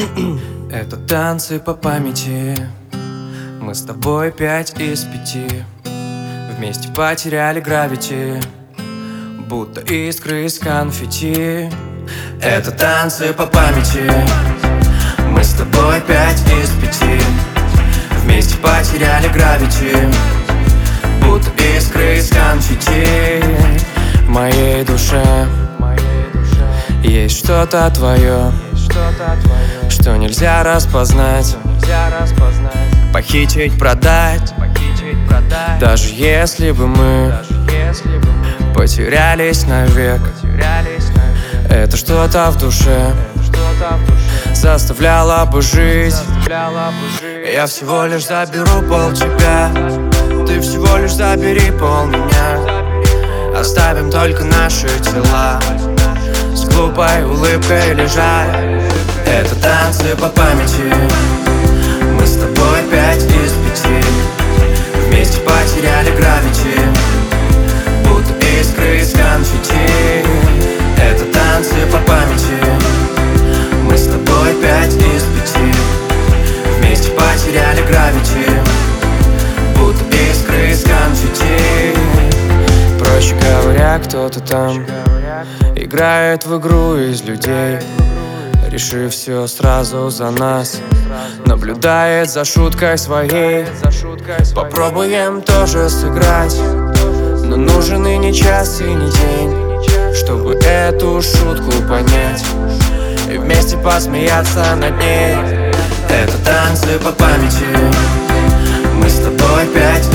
Это танцы по памяти. Мы с тобой 5 из 5. Вместе потеряли гравити, будто искры из конфетти. Это танцы по памяти. Мы с тобой 5 из 5. Вместе потеряли гравити, будто искры из конфетти. В моей душе есть что-то твое, что нельзя распознать, похитить, продать. Даже если бы мы потерялись навек, это что-то в душе заставляло бы жить. Я всего лишь заберу пол тебя, ты всего лишь забери пол меня. Оставим только наши тела с глупой улыбкой лежать. Это танцы по памяти. Мы с тобой 5 из 5. Вместе потеряли гравити, будто искры из конфетти. Это танцы по памяти. Мы с тобой 5 из 5. Вместе потеряли гравити, будто искры из конфетти. Проще говоря, кто-то там играет в игру из людей, решив все сразу за нас, наблюдает за шуткой своей. Попробуем тоже сыграть, но нужен и не час, и не день, чтобы эту шутку понять и вместе посмеяться над ней. Это танцы по памяти. Мы с тобой 5